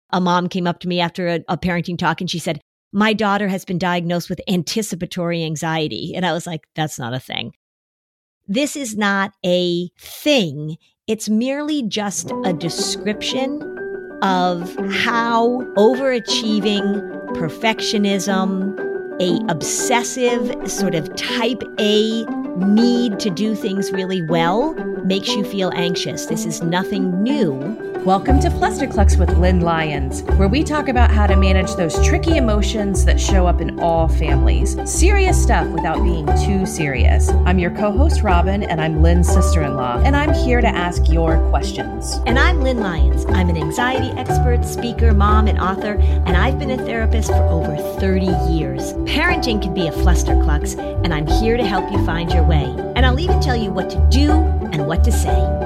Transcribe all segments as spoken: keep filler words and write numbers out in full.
A mom came up to me after a, a parenting talk and she said, my daughter has been diagnosed with anticipatory anxiety. And I was like, that's not a thing. This is not a thing. It's merely just a description of how overachieving, perfectionism, a obsessive sort of type A need to do things really well makes you feel anxious. This is nothing new. Welcome to Flusterclux with Lynn Lyons, where we talk about how to manage those tricky emotions that show up in all families. Serious stuff without being too serious. I'm your co-host, Robin, and I'm Lynn's sister-in-law, and I'm here to ask your questions. And I'm Lynn Lyons. I'm an anxiety expert, speaker, mom, and author, and I've been a therapist for over thirty years. Parenting can be a flusterclux, and I'm here to help you find your way. And I'll even tell you what to do and what to say.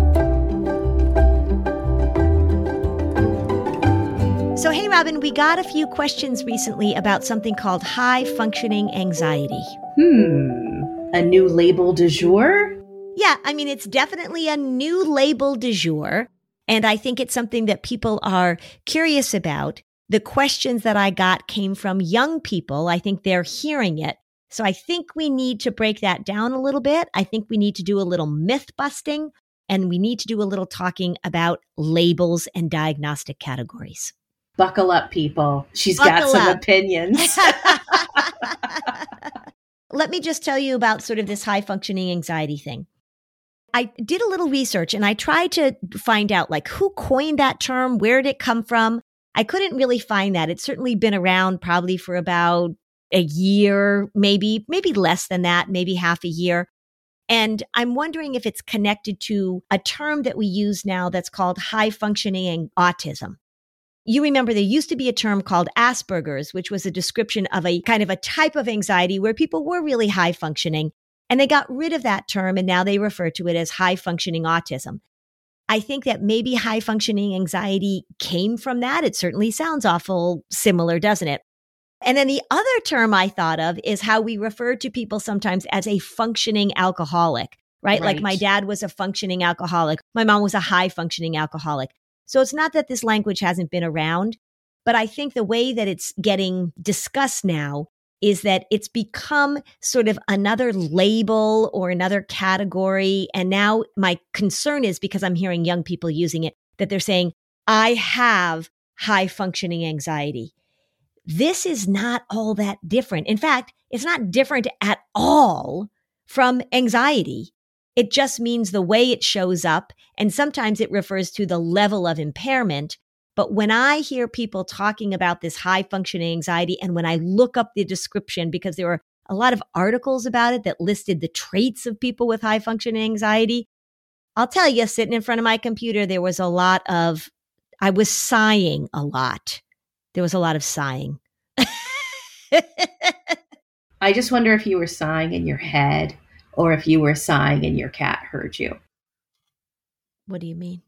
So, hey, Robin, we got a few questions recently about something called high-functioning anxiety. Hmm, a new label du jour? Yeah, I mean, it's definitely a new label du jour, and I think it's something that people are curious about. The questions that I got came from young people. I think they're hearing it. So I think we need to break that down a little bit. I think we need to do a little myth busting, and we need to do a little talking about labels and diagnostic categories. Buckle up, people. She's Buckle got some up. opinions. Let me just tell you about sort of this high-functioning anxiety thing. I did a little research, and I tried to find out, like, who coined that term? Where did it come from? I couldn't really find that. It's certainly been around probably for about a year, maybe, maybe less than that, maybe half a year. And I'm wondering if it's connected to a term that we use now that's called high-functioning autism. You remember there used to be a term called Asperger's, which was a description of a kind of a type of anxiety where people were really high functioning. And they got rid of that term, and now they refer to it as high functioning autism. I think that maybe high functioning anxiety came from that. It certainly sounds awful similar, doesn't it? And then the other term I thought of is how we refer to people sometimes as a functioning alcoholic, right? Right. Like my dad was a functioning alcoholic. My mom was a high functioning alcoholic. So it's not that this language hasn't been around, but I think the way that it's getting discussed now is that it's become sort of another label or another category. And now my concern is, because I'm hearing young people using it, that they're saying, I have high functioning anxiety. This is not all that different. In fact, it's not different at all from anxiety. It just means the way it shows up, and sometimes it refers to the level of impairment. But when I hear people talking about this high-functioning anxiety, and when I look up the description, because there were a lot of articles about it that listed the traits of people with high-functioning anxiety, I'll tell you, sitting in front of my computer, there was a lot of, I was sighing a lot. There was a lot of sighing. I just wonder if you were sighing in your head, or if you were sighing and your cat heard you. What do you mean?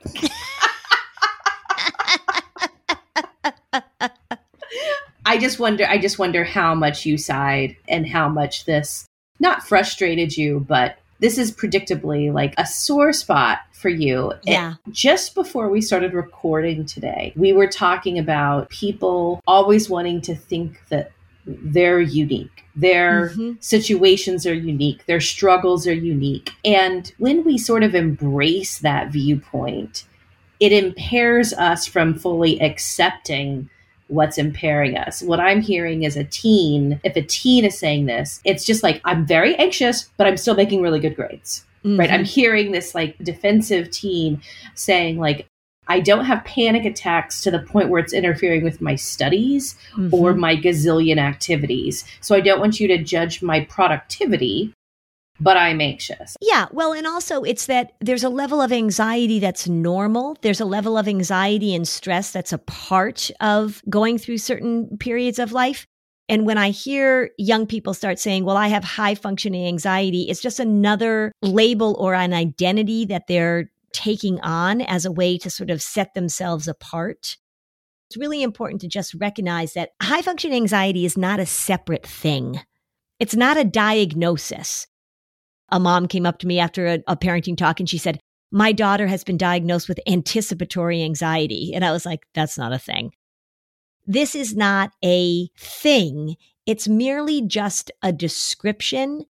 I just wonder, I just wonder how much you sighed and how much this not frustrated you, but this is predictably like a sore spot for you. Yeah. And just before we started recording today, we were talking about people always wanting to think that they're unique. Their mm-hmm. situations are unique. Their struggles are unique. And when we sort of embrace that viewpoint, it impairs us from fully accepting what's impairing us. What I'm hearing is a teen, if a teen is saying this, it's just like, I'm very anxious, but I'm still making really good grades, mm-hmm. right? I'm hearing this like defensive teen saying like, I don't have panic attacks to the point where it's interfering with my studies mm-hmm. or my gazillion activities. So I don't want you to judge my productivity, but I'm anxious. Yeah. Well, and also it's that there's a level of anxiety that's normal. There's a level of anxiety and stress that's a part of going through certain periods of life. And when I hear young people start saying, well, I have high functioning anxiety, it's just another label or an identity that they're taking on as a way to sort of set themselves apart. It's really important to just recognize that high functioning anxiety is not a separate thing. It's not a diagnosis. A mom came up to me after a, a parenting talk and she said, my daughter has been diagnosed with anticipatory anxiety. And I was like, that's not a thing. This is not a thing. It's merely just a description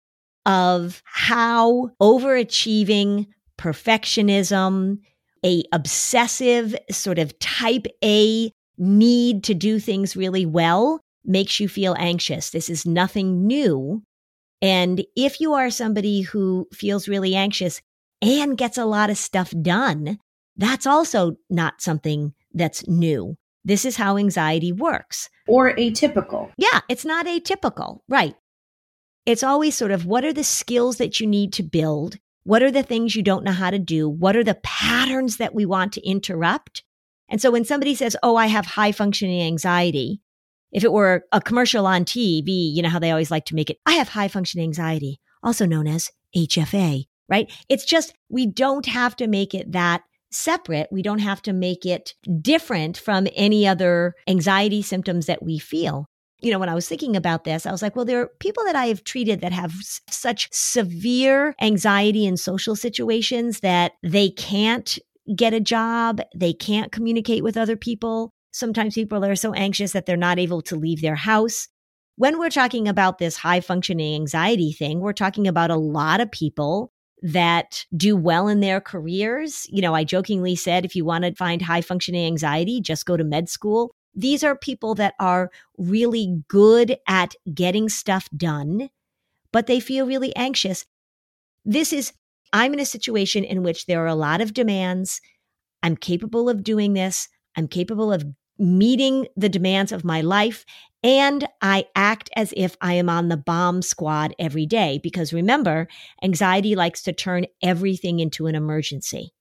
of how overachieving, perfectionism, a obsessive sort of type A need to do things really well makes you feel anxious. This is nothing new. And if you are somebody who feels really anxious and gets a lot of stuff done, that's also not something that's new. This is how anxiety works. Or atypical. Yeah, it's not atypical. Right. It's always sort of, what are the skills that you need to build? What are the things you don't know how to do? What are the patterns that we want to interrupt? And so when somebody says, oh, I have high functioning anxiety, if it were a commercial on T V, you know how they always like to make it, I have high functioning anxiety, also known as H F A, right? It's just, we don't have to make it that separate. We don't have to make it different from any other anxiety symptoms that we feel. You know, when I was thinking about this, I was like, well, there are people that I have treated that have s- such severe anxiety in social situations that they can't get a job, they can't communicate with other people. Sometimes people are so anxious that they're not able to leave their house. When we're talking about this high functioning anxiety thing, we're talking about a lot of people that do well in their careers. You know, I jokingly said, if you want to find high functioning anxiety, just go to med school. These are people that are really good at getting stuff done, but they feel really anxious. This is, I'm in a situation in which there are a lot of demands. I'm capable of doing this. I'm capable of meeting the demands of my life. And I act as if I am on the bomb squad every day. Because remember, anxiety likes to turn everything into an emergency.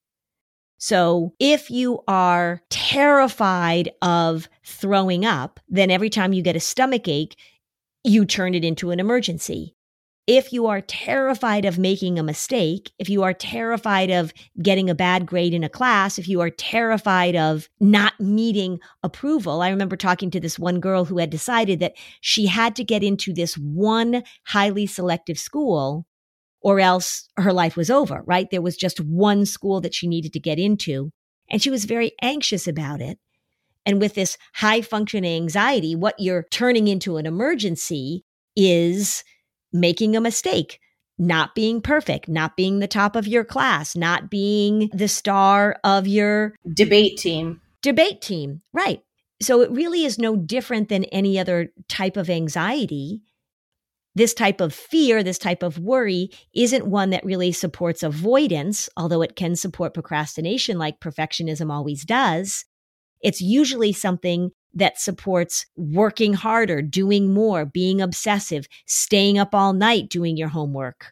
So if you are terrified of throwing up, then every time you get a stomach ache, you turn it into an emergency. If you are terrified of making a mistake, if you are terrified of getting a bad grade in a class, if you are terrified of not meeting approval, I remember talking to this one girl who had decided that she had to get into this one highly selective school or else her life was over, right? There was just one school that she needed to get into, and she was very anxious about it. And with this high functioning anxiety, what you're turning into an emergency is making a mistake, not being perfect, not being the top of your class, not being the star of your debate team. Debate team, right. So it really is no different than any other type of anxiety. This type of fear, this type of worry isn't one that really supports avoidance, although it can support procrastination like perfectionism always does. It's usually something that supports working harder, doing more, being obsessive, staying up all night doing your homework.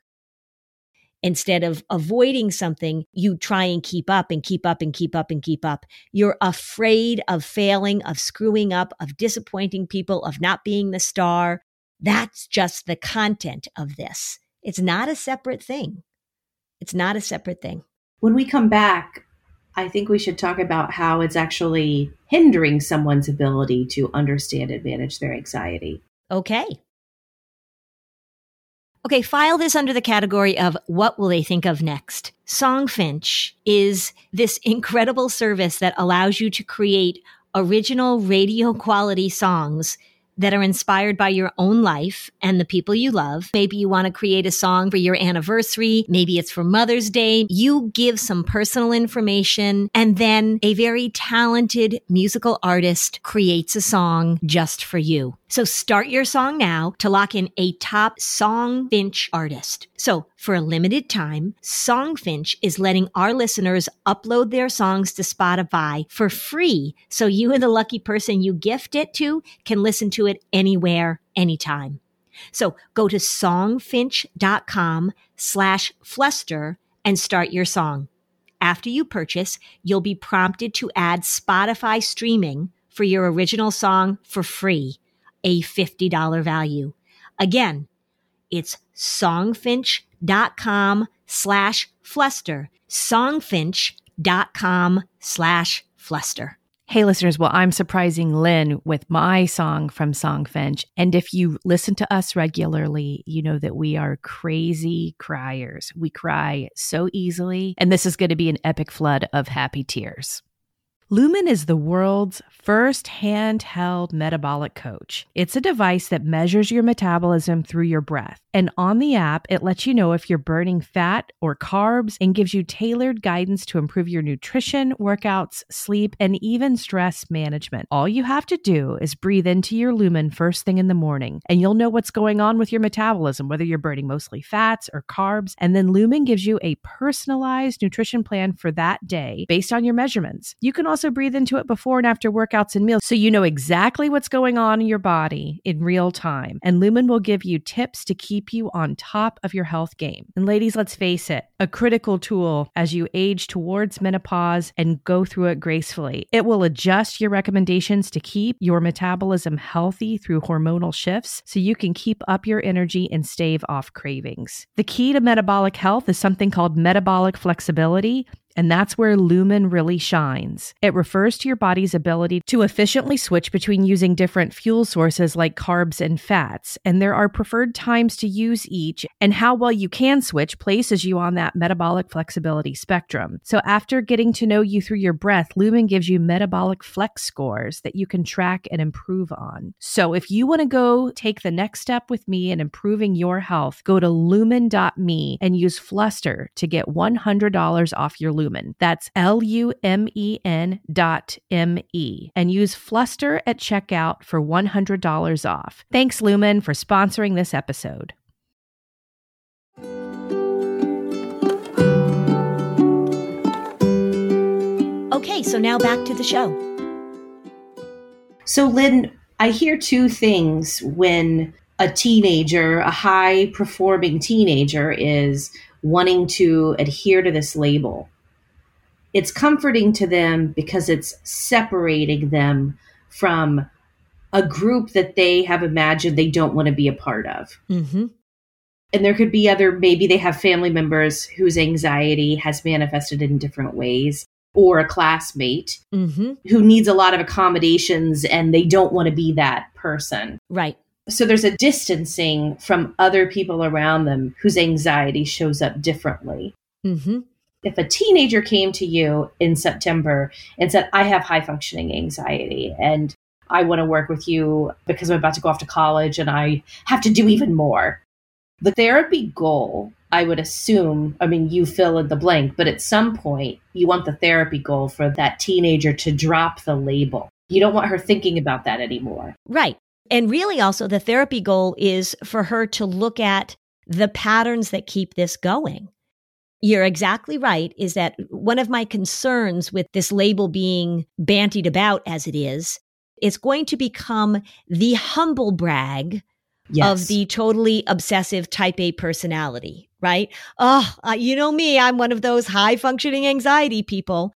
Instead of avoiding something, you try and keep up and keep up and keep up and keep up. You're afraid of failing, of screwing up, of disappointing people, of not being the star. That's just the content of this. It's not a separate thing. It's not a separate thing. When we come back, I think we should talk about how it's actually hindering someone's ability to understand and manage their anxiety. Okay. Okay, file this under the category of what will they think of next? Songfinch is this incredible service that allows you to create original radio quality songs that are inspired by your own life and the people you love. Maybe you want to create a song for your anniversary. Maybe it's for Mother's Day. You give some personal information, and then a very talented musical artist creates a song just for you. So start your song now to lock in a top Songfinch artist. So for a limited time, Songfinch is letting our listeners upload their songs to Spotify for free. So you and the lucky person you gift it to can listen to it anywhere, anytime. So go to songfinch.com slash fluster and start your song. After you purchase, you'll be prompted to add Spotify streaming for your original song for free, a fifty dollars value. Again, it's songfinch.com slash fluster, songfinch.com slash fluster. Hey, listeners. Well, I'm surprising Lynn with my song from Songfinch. And if you listen to us regularly, you know that we are crazy criers. We cry so easily. And this is going to be an epic flood of happy tears. Lumen is the world's first handheld metabolic coach. It's a device that measures your metabolism through your breath. And on the app, it lets you know if you're burning fat or carbs and gives you tailored guidance to improve your nutrition, workouts, sleep, and even stress management. All you have to do is breathe into your Lumen first thing in the morning, and you'll know what's going on with your metabolism, whether you're burning mostly fats or carbs. And then Lumen gives you a personalized nutrition plan for that day based on your measurements. You can also also breathe into it before and after workouts and meals, so you know exactly what's going on in your body in real time. And Lumen will give you tips to keep you on top of your health game. And ladies, let's face it, a critical tool as you age towards menopause and go through it gracefully. It will adjust your recommendations to keep your metabolism healthy through hormonal shifts, so you can keep up your energy and stave off cravings. The key to metabolic health is something called metabolic flexibility. And that's where Lumen really shines. It refers to your body's ability to efficiently switch between using different fuel sources like carbs and fats. And there are preferred times to use each, and how well you can switch places you on that metabolic flexibility spectrum. So after getting to know you through your breath, Lumen gives you metabolic flex scores that you can track and improve on. So if you want to go take the next step with me in improving your health, go to lumen dot me and use Fluster to get one hundred dollars off your Lumen. That's L U M E N dot M E. And use Fluster at checkout for one hundred dollars off. Thanks, Lumen, for sponsoring this episode. Okay, so now back to the show. So, Lynn, I hear two things when a teenager, a high-performing teenager, is wanting to adhere to this label. It's comforting to them because it's separating them from a group that they have imagined they don't want to be a part of. Mm-hmm. And there could be other, maybe they have family members whose anxiety has manifested in different ways, or a classmate mm-hmm. who needs a lot of accommodations and they don't want to be that person. Right. So there's a distancing from other people around them whose anxiety shows up differently. Mm-hmm. If a teenager came to you in September and said, I have high functioning anxiety and I want to work with you because I'm about to go off to college and I have to do even more. The therapy goal, I would assume, I mean, you fill in the blank, but at some point you want the therapy goal for that teenager to drop the label. You don't want her thinking about that anymore. Right. And really also the therapy goal is for her to look at the patterns that keep this going. You're exactly right, is that one of my concerns with this label being bantied about as it is, it's going to become the humble brag yes. of the totally obsessive type A personality, right? Oh, uh, you know me, I'm one of those high functioning anxiety people.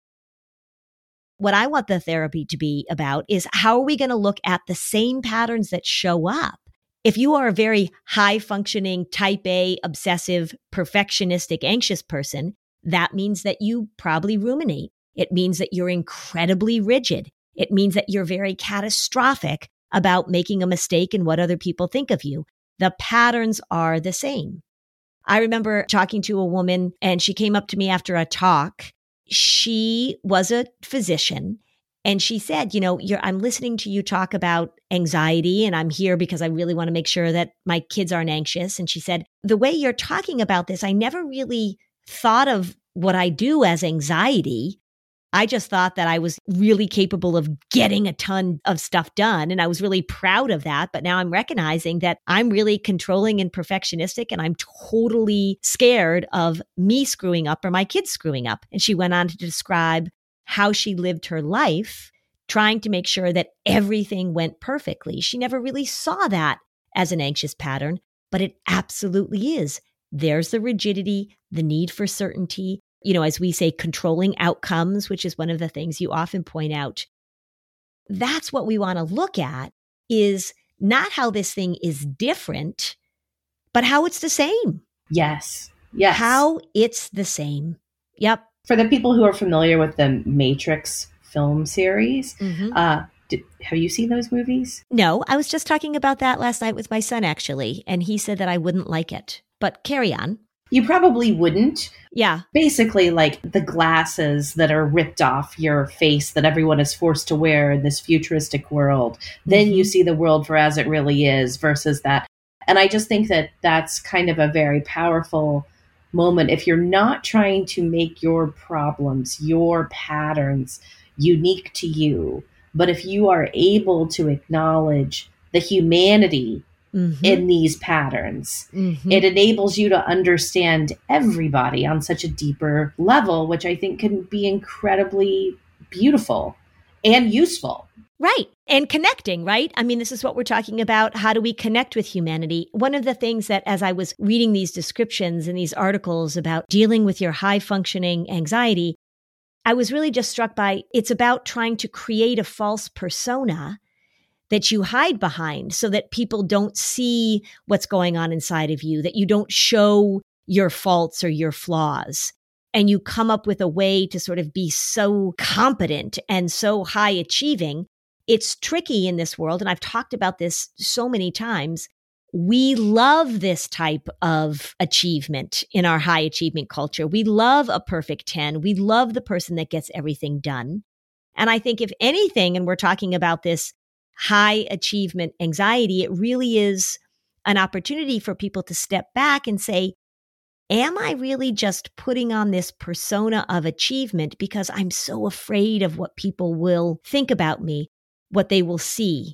What I want the therapy to be about is how are we going to look at the same patterns that show up? If you are a very high-functioning, type A, obsessive, perfectionistic, anxious person, that means that you probably ruminate. It means that you're incredibly rigid. It means that you're very catastrophic about making a mistake in what other people think of you. The patterns are the same. I remember talking to a woman, and she came up to me after a talk. She was a physician. And she said, you know, you're, I'm listening to you talk about anxiety, and I'm here because I really want to make sure that my kids aren't anxious. And she said, the way you're talking about this, I never really thought of what I do as anxiety. I just thought that I was really capable of getting a ton of stuff done. And I was really proud of that. But now I'm recognizing that I'm really controlling and perfectionistic, and I'm totally scared of me screwing up or my kids screwing up. And she went on to describe how she lived her life, trying to make sure that everything went perfectly. She never really saw that as an anxious pattern, but it absolutely is. There's the rigidity, the need for certainty, you know, as we say, controlling outcomes, which is one of the things you often point out. That's what we want to look at, is not how this thing is different, but how it's the same. Yes. Yes. How it's the same. Yep. For the people who are familiar with the Matrix film series. Mm-hmm. Uh, did, have you seen those movies? No, I was just talking about that last night with my son, actually, and he said that I wouldn't like it. But carry on. You probably wouldn't. Yeah. Basically, like the glasses that are ripped off your face that everyone is forced to wear in this futuristic world. Mm-hmm. Then you see the world for as it really is versus that. And I just think that that's kind of a very powerful moment. If you're not trying to make your problems, your patterns unique to you, but if you are able to acknowledge the humanity Mm-hmm. in these patterns, mm-hmm. it enables you to understand everybody on such a deeper level, which I think can be incredibly beautiful and useful. Right. And connecting, right? I mean, this is what we're talking about. How do we connect with humanity? One of the things that as I was reading these descriptions and these articles about dealing with your high functioning anxiety, I was really just struck by it's about trying to create a false persona that you hide behind so that people don't see what's going on inside of you, that you don't show your faults or your flaws. And you come up with a way to sort of be so competent and so high achieving. It's tricky in this world. And I've talked about this so many times. We love this type of achievement in our high achievement culture. We love a perfect ten. We love the person that gets everything done. And I think if anything, and we're talking about this high achievement anxiety, it really is an opportunity for people to step back and say, am I really just putting on this persona of achievement because I'm so afraid of what people will think about me, what they will see,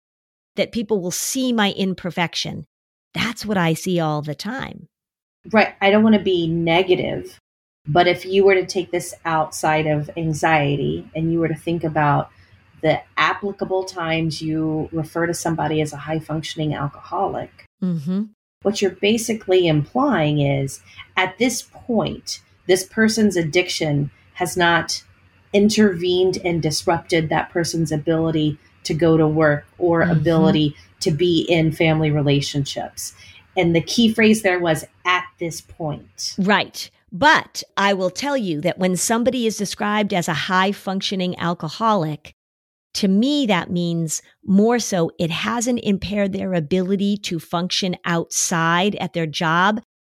that people will see my imperfection? That's what I see all the time. Right. I don't want to be negative, but if you were to take this outside of anxiety and you were to think about the applicable times you refer to somebody as a high-functioning alcoholic, mm-hmm. what you're basically implying is, at this point, this person's addiction has not intervened and disrupted that person's ability to go to work or mm-hmm. ability to be in family relationships. And the key phrase there was, at this point. Right. But I will tell you that when somebody is described as a high-functioning alcoholic, to me, that means more so it hasn't impaired their ability to function outside at their job.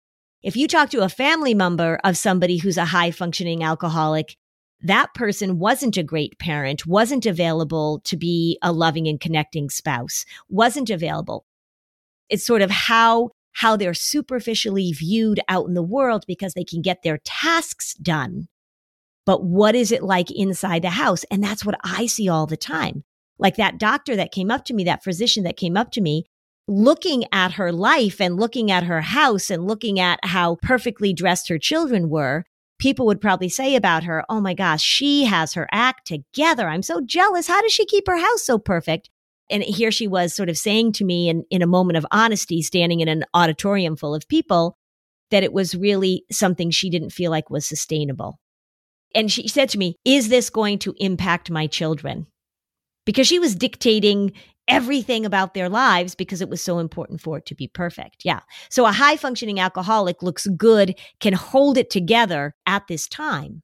If you talk to a family member of somebody who's a high-functioning alcoholic, that person wasn't a great parent, wasn't available to be a loving and connecting spouse, wasn't available. It's sort of how, how they're superficially viewed out in the world because they can get their tasks done. But what is it like inside the house? And that's what I see all the time. Like that doctor that came up to me, that physician that came up to me, looking at her life and looking at her house and looking at how perfectly dressed her children were, people would probably say about her, oh my gosh, she has her act together. I'm so jealous. How does she keep her house so perfect? And here she was sort of saying to me in, in a moment of honesty, standing in an auditorium full of people, that it was really something she didn't feel like was sustainable. And she said to me, is this going to impact my children? Because she was dictating everything about their lives because it was so important for it to be perfect. Yeah. So a high functioning alcoholic looks good, can hold it together at this time.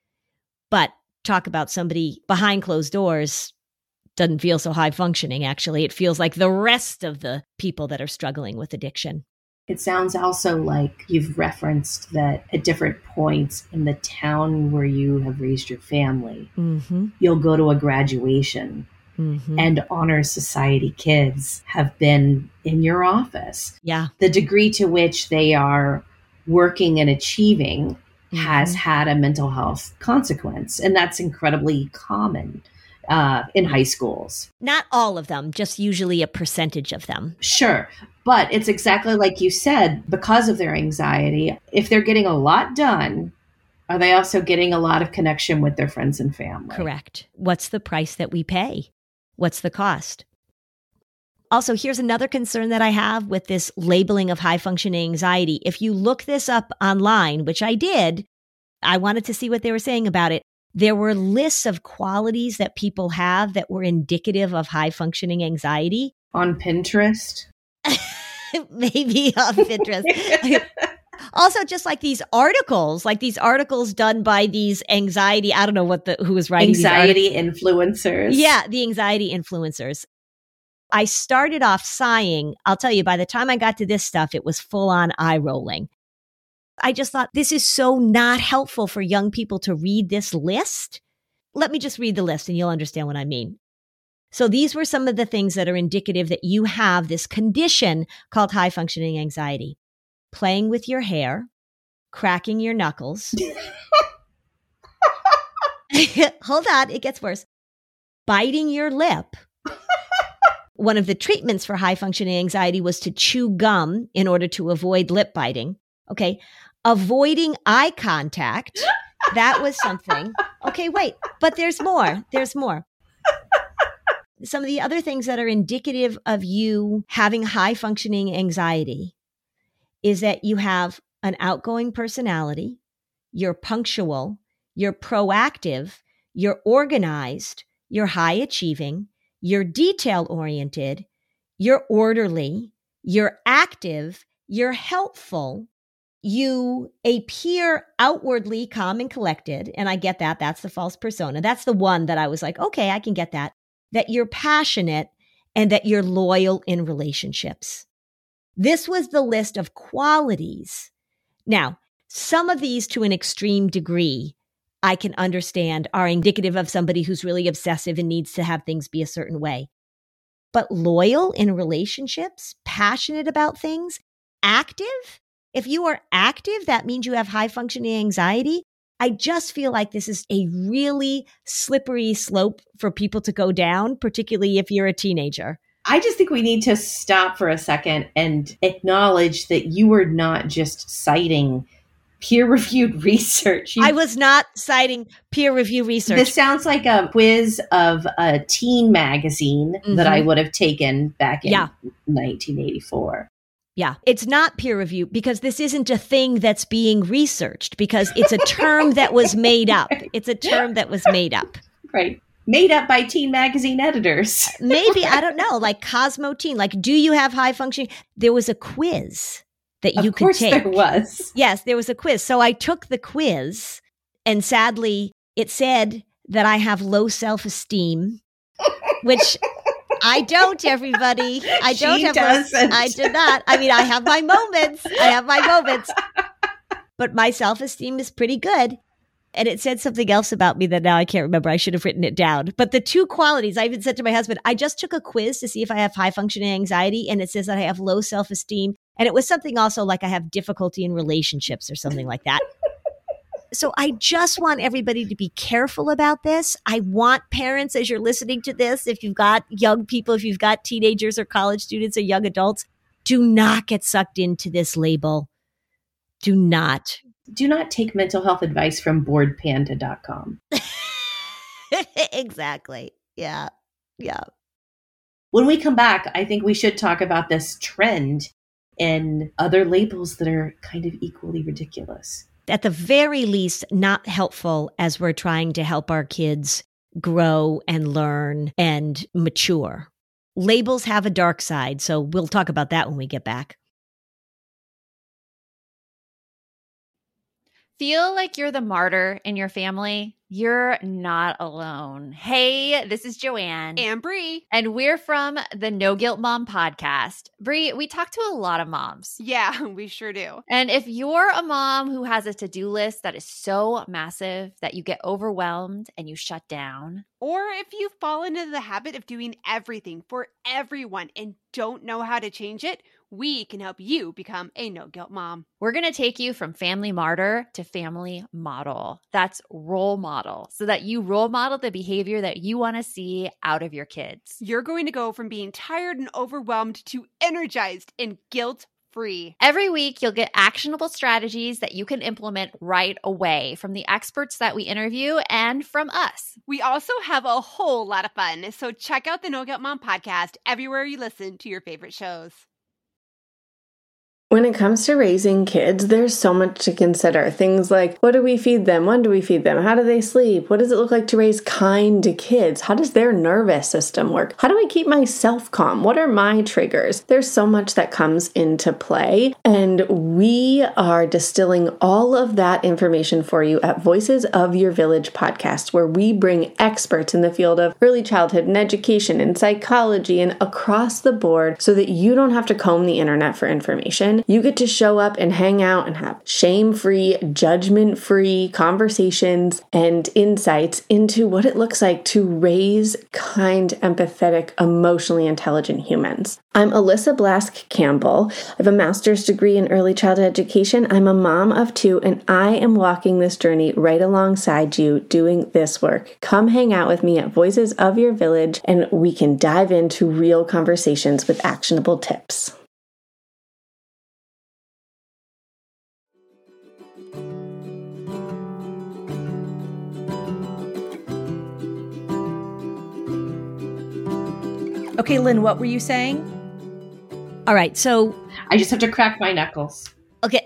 But talk about somebody behind closed doors, doesn't feel so high functioning, actually. It feels like the rest of the people that are struggling with addiction. It sounds also like you've referenced that at different points in the town where you have raised your family, mm-hmm. you'll go to a graduation mm-hmm. and honor society kids have been in your office. Yeah. The degree to which they are working and achieving mm-hmm. has had a mental health consequence. And that's incredibly common uh, in high schools. Not all of them, just usually a percentage of them. Sure. But it's exactly like you said, because of their anxiety, if they're getting a lot done, are they also getting a lot of connection with their friends and family? Correct. What's the price that we pay? What's the cost? Also, here's another concern that I have with this labeling of high functioning anxiety. If you look this up online, which I did, I wanted to see what they were saying about it. There were lists of qualities that people have that were indicative of high functioning anxiety. On Pinterest? Maybe on Pinterest. Also, just like these articles, like these articles done by these anxiety, I don't know what the, who was writing anxiety these influencers. Yeah, the anxiety influencers. I started off sighing. I'll tell you, by the time I got to this stuff, it was full on eye rolling. I just thought this is so not helpful for young people to read this list. Let me just read the list and you'll understand what I mean. So these were some of the things that are indicative that you have this condition called high functioning anxiety. Playing with your hair, cracking your knuckles. Hold on, it gets worse. Biting your lip. One of the treatments for high functioning anxiety was to chew gum in order to avoid lip biting. Okay. Avoiding eye contact. That was something. Okay, wait, but there's more. There's more. Some of the other things that are indicative of you having high functioning anxiety is that you have an outgoing personality, you're punctual, you're proactive, you're organized, you're high achieving, you're detail oriented, you're orderly, you're active, you're helpful, you appear outwardly calm and collected. And I get that. That's the false persona. That's the one that I was like, okay, I can get that. That you're passionate and that you're loyal in relationships. This was the list of qualities. Now, some of these to an extreme degree, I can understand are indicative of somebody who's really obsessive and needs to have things be a certain way. But loyal in relationships, passionate about things, active. If you are active, that means you have high functioning anxiety. I just feel like this is a really slippery slope for people to go down, particularly if you're a teenager. I just think we need to stop for a second and acknowledge that you were not just citing peer-reviewed research. You, I was not citing peer-reviewed research. This sounds like a quiz of a teen magazine mm-hmm. that I would have taken back in yeah. nineteen eighty-four. Yeah, it's not peer review because this isn't a thing that's being researched because it's a term that was made up. It's a term that was made up. Right. Made up by teen magazine editors. Maybe, I don't know, like Cosmo Teen. Like, do you have high functioning? There was a quiz that you could take. Of course there was. Yes, there was a quiz. So I took the quiz and sadly it said that I have low self-esteem, which I don't, everybody. I don't she have doesn't. Low, I did not. I mean, I have my moments. I have my moments. But my self-esteem is pretty good. And it said something else about me that now I can't remember. I should have written it down. But the two qualities, I even said to my husband, I just took a quiz to see if I have high functioning anxiety. And it says that I have low self-esteem. And it was something also like I have difficulty in relationships or something like that. So I just want everybody to be careful about this. I want parents, as you're listening to this, if you've got young people, if you've got teenagers or college students or young adults, do not get sucked into this label. Do not. Do not take mental health advice from bored panda dot com. Exactly. Yeah. Yeah. When we come back, I think we should talk about this trend in other labels that are kind of equally ridiculous. At the very least, not helpful as we're trying to help our kids grow and learn and mature. Labels have a dark side, so we'll talk about that when we get back. Feel like you're the martyr in your family? You're not alone. Hey, this is Joanne. And Bree. And we're from the No Guilt Mom podcast. Bree, we talk to a lot of moms. Yeah, we sure do. And if you're a mom who has a to-do list that is so massive that you get overwhelmed and you shut down, or if you've fallen into the habit of doing everything for everyone and don't know how to change it, we can help you become a no-guilt mom. We're going to take you from family martyr to family model. That's role model, so that you role model the behavior that you want to see out of your kids. You're going to go from being tired and overwhelmed to energized and guilt-free. Every week, you'll get actionable strategies that you can implement right away from the experts that we interview and from us. We also have a whole lot of fun, so check out the No Guilt Mom podcast everywhere you listen to your favorite shows. When it comes to raising kids, there's so much to consider. Things like, what do we feed them? When do we feed them? How do they sleep? What does it look like to raise kind kids? How does their nervous system work? How do I keep myself calm? What are my triggers? There's so much that comes into play, and we are distilling all of that information for you at Voices of Your Village podcast, where we bring experts in the field of early childhood and education and psychology and across the board so that you don't have to comb the internet for information. You get to show up and hang out and have shame-free, judgment-free conversations and insights into what it looks like to raise kind, empathetic, emotionally intelligent humans. I'm Alyssa Blask Campbell. I have a master's degree in early childhood education. I'm a mom of two, and I am walking this journey right alongside you doing this work. Come hang out with me at Voices of Your Village, and we can dive into real conversations with actionable tips. Okay, Lynn, what were you saying? All right, so I just have to crack my knuckles. okay.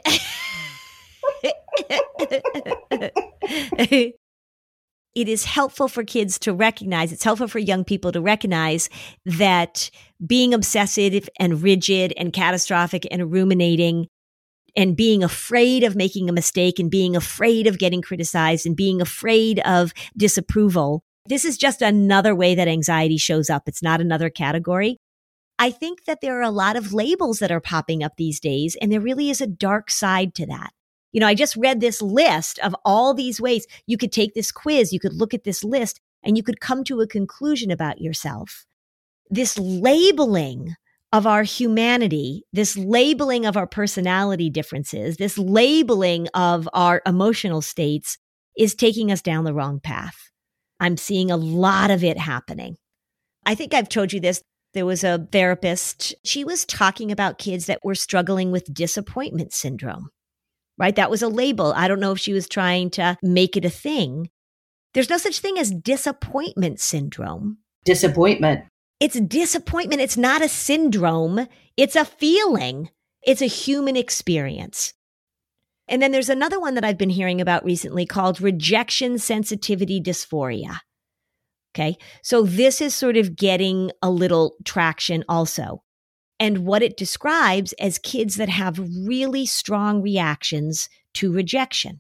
It is helpful for kids to recognize, it's helpful for young people to recognize that being obsessive and rigid and catastrophic and ruminating and being afraid of making a mistake and being afraid of getting criticized and being afraid of disapproval, this is just another way that anxiety shows up. It's not another category. I think that there are a lot of labels that are popping up these days, and there really is a dark side to that. You know, I just read this list of all these ways you could take this quiz, you could look at this list, and you could come to a conclusion about yourself. This labeling of our humanity, this labeling of our personality differences, this labeling of our emotional states is taking us down the wrong path. I'm seeing a lot of it happening. I think I've told you this. There was a therapist. She was talking about kids that were struggling with disappointment syndrome, right? That was a label. I don't know if she was trying to make it a thing. There's no such thing as disappointment syndrome. Disappointment. It's disappointment. It's not a syndrome. It's a feeling. It's a human experience. And then there's another one that I've been hearing about recently called rejection sensitivity dysphoria. Okay, so this is sort of getting a little traction also. And what it describes as kids that have really strong reactions to rejection.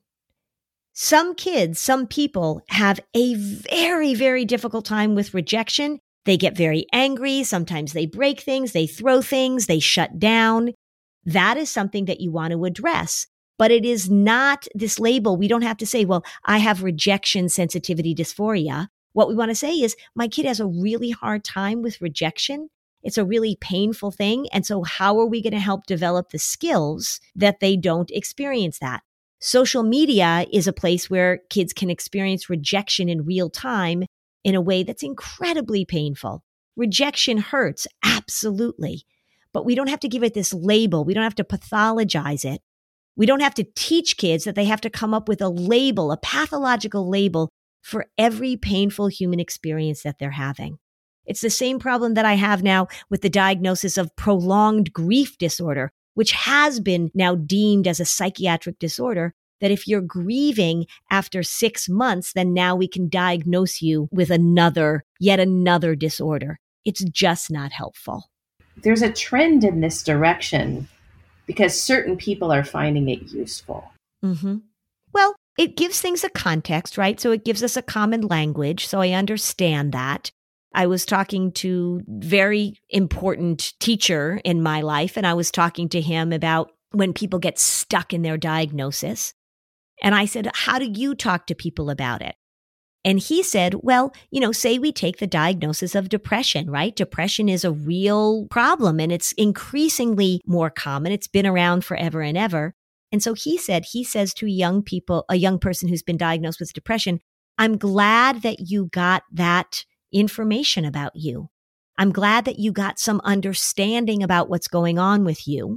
Some kids, some people have a very, very difficult time with rejection. They get very angry. Sometimes they break things, they throw things, they shut down. That is something that you want to address. But it is not this label. We don't have to say, well, I have rejection sensitivity dysphoria. What we want to say is, my kid has a really hard time with rejection. It's a really painful thing. And so how are we going to help develop the skills that they don't experience that? Social media is a place where kids can experience rejection in real time in a way that's incredibly painful. Rejection hurts, absolutely. But we don't have to give it this label. We don't have to pathologize it. We don't have to teach kids that they have to come up with a label, a pathological label for every painful human experience that they're having. It's the same problem that I have now with the diagnosis of prolonged grief disorder, which has been now deemed as a psychiatric disorder, that if you're grieving after six months, then now we can diagnose you with another, yet another disorder. It's just not helpful. There's a trend in this direction because certain people are finding it useful. Mm-hmm. Well, it gives things a context, right? So it gives us a common language. So I understand that. I was talking to a very important teacher in my life, and I was talking to him about when people get stuck in their diagnosis. And I said, how do you talk to people about it? And he said, well, you know, say we take the diagnosis of depression, right? Depression is a real problem and it's increasingly more common. It's been around forever and ever. And so he said, he says to young people, a young person who's been diagnosed with depression, I'm glad that you got that information about you. I'm glad that you got some understanding about what's going on with you.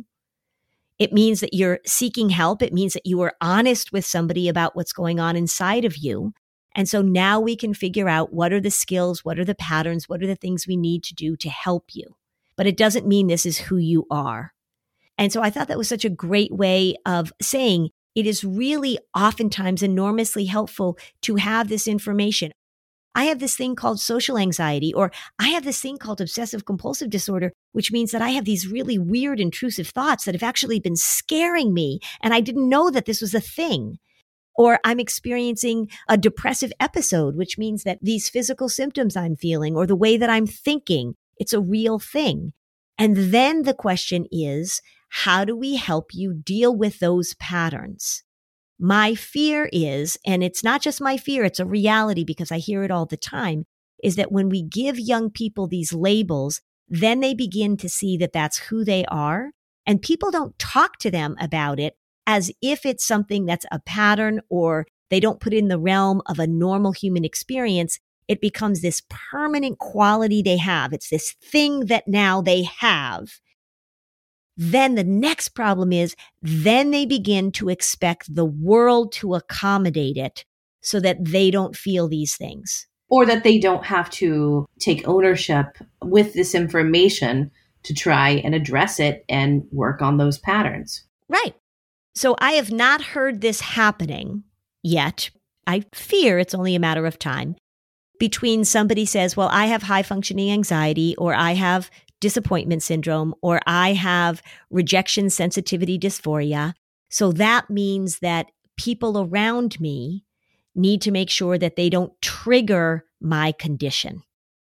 It means that you're seeking help. It means that you are honest with somebody about what's going on inside of you. And so now we can figure out what are the skills, what are the patterns, what are the things we need to do to help you. But it doesn't mean this is who you are. And so I thought that was such a great way of saying it is really oftentimes enormously helpful to have this information. I have this thing called social anxiety, or I have this thing called obsessive compulsive disorder, which means that I have these really weird, intrusive thoughts that have actually been scaring me. And I didn't know that this was a thing. Or I'm experiencing a depressive episode, which means that these physical symptoms I'm feeling or the way that I'm thinking, it's a real thing. And then the question is, how do we help you deal with those patterns? My fear is, and it's not just my fear, it's a reality because I hear it all the time, is that when we give young people these labels, then they begin to see that that's who they are. And people don't talk to them about it as if it's something that's a pattern or they don't put in the realm of a normal human experience. It becomes this permanent quality they have. It's this thing that now they have. Then the next problem is, then they begin to expect the world to accommodate it so that they don't feel these things. Or that they don't have to take ownership with this information to try and address it and work on those patterns. Right. So I have not heard this happening yet. I fear it's only a matter of time between somebody says, well, I have high functioning anxiety, or I have disappointment syndrome, or I have rejection sensitivity dysphoria. So that means that people around me need to make sure that they don't trigger my condition.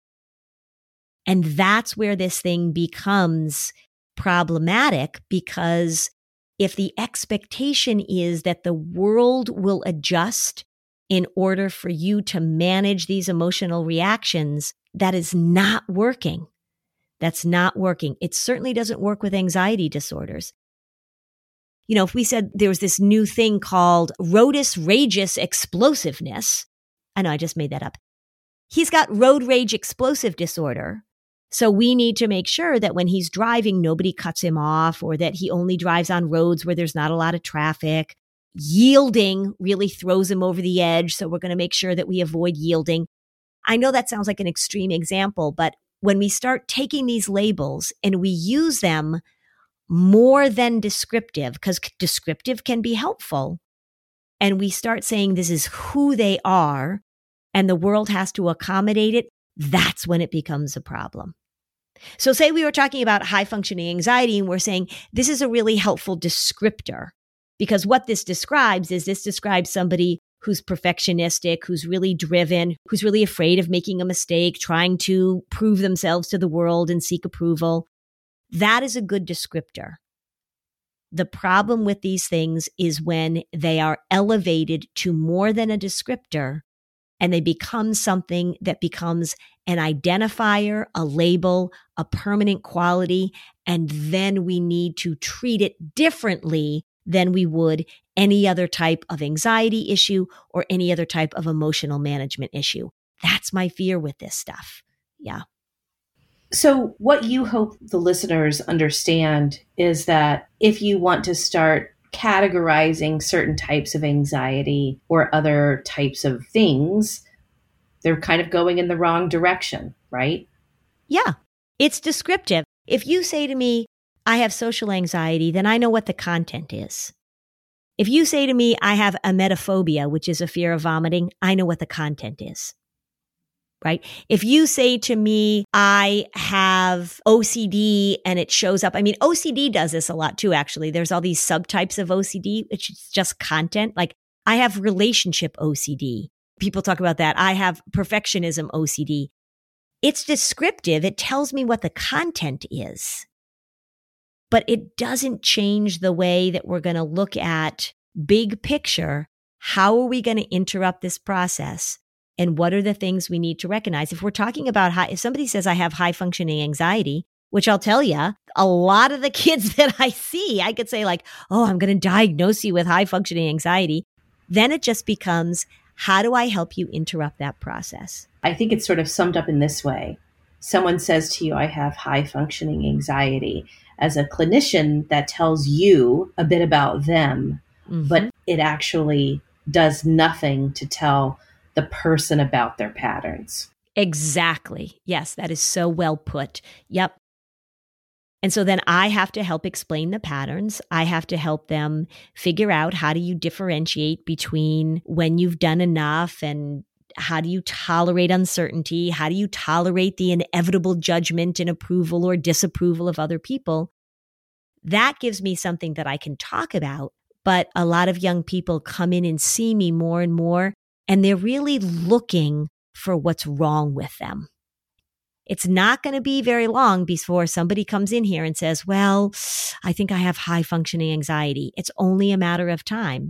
And that's where this thing becomes problematic, because if the expectation is that the world will adjust in order for you to manage these emotional reactions, that is not working. That's not working. It certainly doesn't work with anxiety disorders. You know, if we said there was this new thing called Rotus Ragus Explosiveness, I know I just made that up. He's got road rage explosive disorder. So we need to make sure that when he's driving, nobody cuts him off, or that he only drives on roads where there's not a lot of traffic. Yielding really throws him over the edge. So we're going to make sure that we avoid yielding. I know that sounds like an extreme example, but when we start taking these labels and we use them more than descriptive, because descriptive can be helpful, and we start saying this is who they are and the world has to accommodate it, that's when it becomes a problem. So say we were talking about high functioning anxiety and we're saying this is a really helpful descriptor, because what this describes is this describes somebody who's perfectionistic, who's really driven, who's really afraid of making a mistake, trying to prove themselves to the world and seek approval. That is a good descriptor. The problem with these things is when they are elevated to more than a descriptor and they become something that becomes an identifier, a label, a permanent quality, and then we need to treat it differently than we would any other type of anxiety issue or any other type of emotional management issue. That's my fear with this stuff. Yeah. So what you hope the listeners understand is that if you want to start categorizing certain types of anxiety or other types of things, they're kind of going in the wrong direction, right? Yeah, it's descriptive. If you say to me, I have social anxiety, then I know what the content is. If you say to me, I have emetophobia, which is a fear of vomiting, I know what the content is. Right? If you say to me, I have O C D and it shows up, I mean, O C D does this a lot too, actually. There's all these subtypes of O C D, which is just content. Like I have relationship O C D. People talk about that. I have perfectionism O C D. It's descriptive. It tells me what the content is, but it doesn't change the way that we're going to look at big picture. How are we going to interrupt this process? And what are the things we need to recognize? If we're talking about high, if somebody says I have high functioning anxiety, which I'll tell you, a lot of the kids that I see, I could say like, oh, I'm going to diagnose you with high functioning anxiety. Then it just becomes, how do I help you interrupt that process? I think it's sort of summed up in this way. Someone says to you, I have high functioning anxiety. As a clinician, that tells you a bit about them, mm-hmm. but it actually does nothing to tell the person about their patterns. Exactly. Yes, that is so well put. Yep. And so then I have to help explain the patterns. I have to help them figure out how do you differentiate between when you've done enough and how do you tolerate uncertainty? How do you tolerate the inevitable judgment and approval or disapproval of other people? That gives me something that I can talk about. But a lot of young people come in and see me more and more, and they're really looking for what's wrong with them. It's not going to be very long before somebody comes in here and says, well, I think I have high functioning anxiety. It's only a matter of time.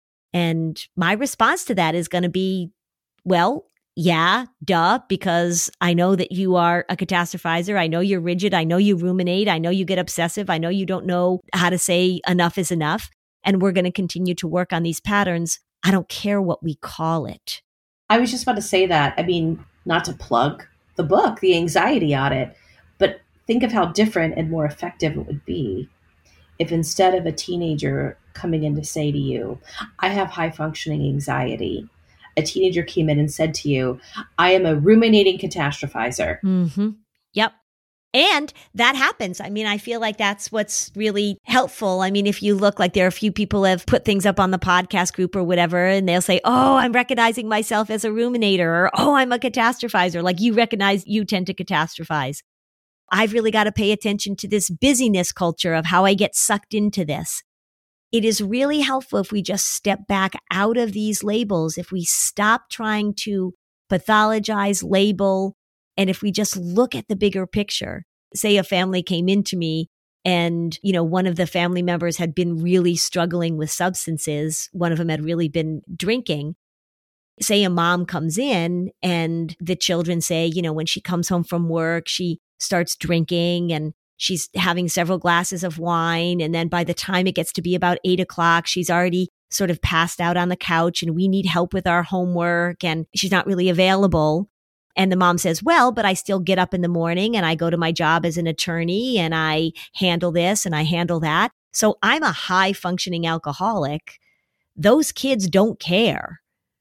And my response to that is going to be, well, yeah, duh, because I know that you are a catastrophizer. I know you're rigid. I know you ruminate. I know you get obsessive. I know you don't know how to say enough is enough. And we're going to continue to work on these patterns. I don't care what we call it. I was just about to say that. I mean, not to plug the book, The Anxiety Audit, but think of how different and more effective it would be if instead of a teenager coming in to say to you, I have high functioning anxiety, a teenager came in and said to you, I am a ruminating catastrophizer. Mm-hmm. Yep. And that happens. I mean, I feel like that's what's really helpful. I mean, if you look, like there are a few people have put things up on the podcast group or whatever, and they'll say, oh, I'm recognizing myself as a ruminator, or oh, I'm a catastrophizer. Like you recognize you tend to catastrophize. I've really got to pay attention to this busyness culture of how I get sucked into this. It is really helpful if we just step back out of these labels, if we stop trying to pathologize, label, and if we just look at the bigger picture. Say a family came into me and, you know, one of the family members had been really struggling with substances. One of them had really been drinking. Say a mom comes in and the children say, you know, when she comes home from work, she starts drinking and she's having several glasses of wine. And then by the time it gets to be about eight o'clock, she's already sort of passed out on the couch and we need help with our homework and she's not really available. And the mom says, well, but I still get up in the morning and I go to my job as an attorney and I handle this and I handle that. So I'm a high functioning alcoholic. Those kids don't care,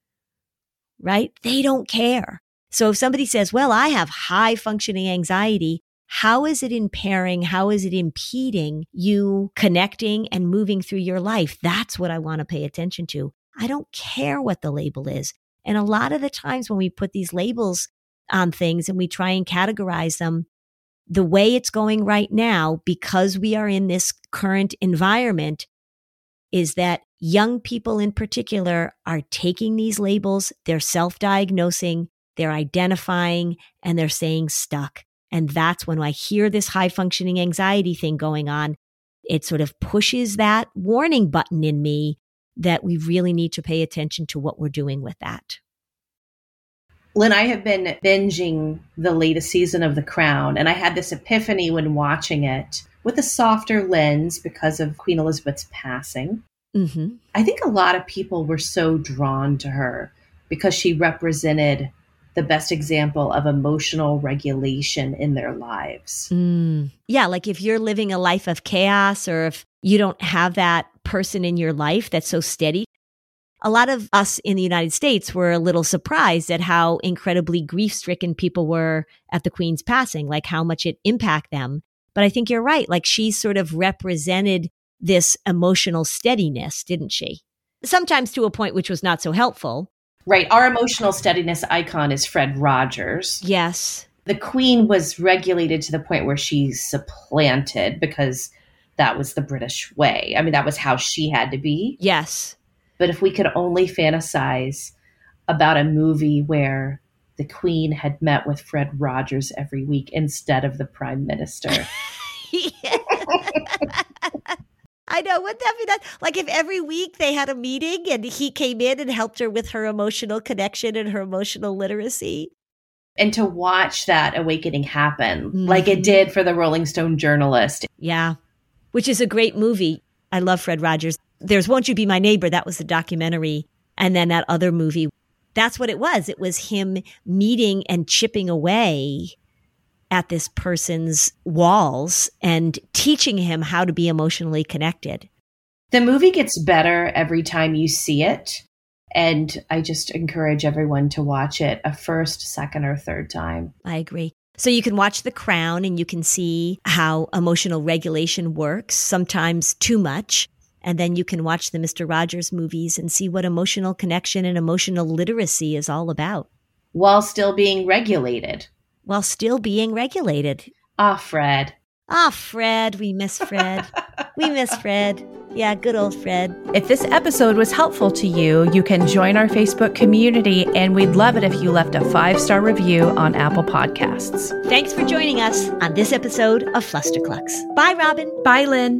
right? They don't care. So if somebody says, well, I have high functioning anxiety, how is it impairing? How is it impeding you connecting and moving through your life? That's what I want to pay attention to. I don't care what the label is. And a lot of the times when we put these labels on things and we try and categorize them, the way it's going right now, because we are in this current environment, is that young people in particular are taking these labels, they're self-diagnosing, they're identifying, and they're saying stuck. And that's when I hear this high functioning anxiety thing going on, it sort of pushes that warning button in me that we really need to pay attention to what we're doing with that. Lynn, I have been binging the latest season of The Crown, and I had this epiphany when watching it with a softer lens because of Queen Elizabeth's passing. Mm-hmm. I think a lot of people were so drawn to her because she represented the best example of emotional regulation in their lives. Mm. Yeah, like if you're living a life of chaos or if you don't have that person in your life that's so steady. A lot of us in the United States were a little surprised at how incredibly grief-stricken people were at the Queen's passing, like how much it impacted them. But I think you're right. Like she sort of represented this emotional steadiness, didn't she? Sometimes to a point which was not so helpful. Right. Our emotional steadiness icon is Fred Rogers. Yes. The Queen was regulated to the point where she supplanted because that was the British way. I mean, that was how she had to be. Yes. But if we could only fantasize about a movie where the Queen had met with Fred Rogers every week instead of the Prime Minister. I know. Wouldn't that be nice? Like if every week they had a meeting and he came in and helped her with her emotional connection and her emotional literacy. And to watch that awakening happen mm-hmm. like it did for the Rolling Stone journalist. Yeah, which is a great movie. I love Fred Rogers. There's Won't You Be My Neighbor? That was the documentary. And then that other movie, that's what it was. It was him meeting and chipping away at this person's walls and teaching him how to be emotionally connected. The movie gets better every time you see it. And I just encourage everyone to watch it a first, second, or third time. I agree. So you can watch The Crown and you can see how emotional regulation works, sometimes too much. And then you can watch the Mister Rogers movies and see what emotional connection and emotional literacy is all about. While still being regulated. While still being regulated. Ah, Fred. Ah, Fred. We miss Fred. We miss Fred. Yeah, good old Fred. If this episode was helpful to you, you can join our Facebook community, and we'd love it if you left a five-star review on Apple Podcasts. Thanks for joining us on this episode of Flusterclux. Bye, Robin. Bye, Lynn.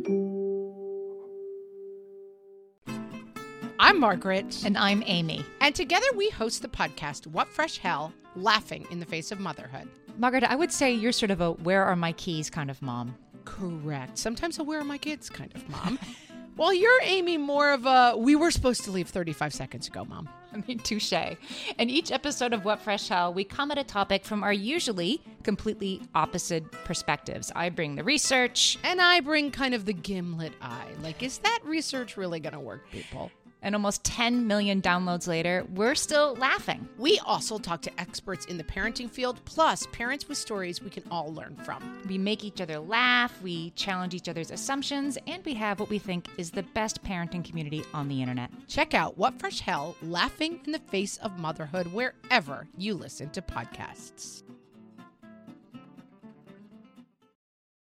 I'm Margaret. And I'm Amy. And together we host the podcast, What Fresh Hell? Laughing in the Face of Motherhood. Margaret, I would say you're sort of a where are my keys kind of mom. Correct. Sometimes a where are my kids kind of mom. While you're, Amy, more of a we were supposed to leave thirty-five seconds ago, mom. I mean, touche. In each episode of What Fresh Hell, we come at a topic from our usually completely opposite perspectives. I bring the research. And I bring kind of the gimlet eye. Like, is that research really going to work, people? And almost ten million downloads later, we're still laughing. We also talk to experts in the parenting field, plus parents with stories we can all learn from. We make each other laugh, we challenge each other's assumptions, and we have what we think is the best parenting community on the internet. Check out What Fresh Hell? Laughing in the Face of Motherhood wherever you listen to podcasts.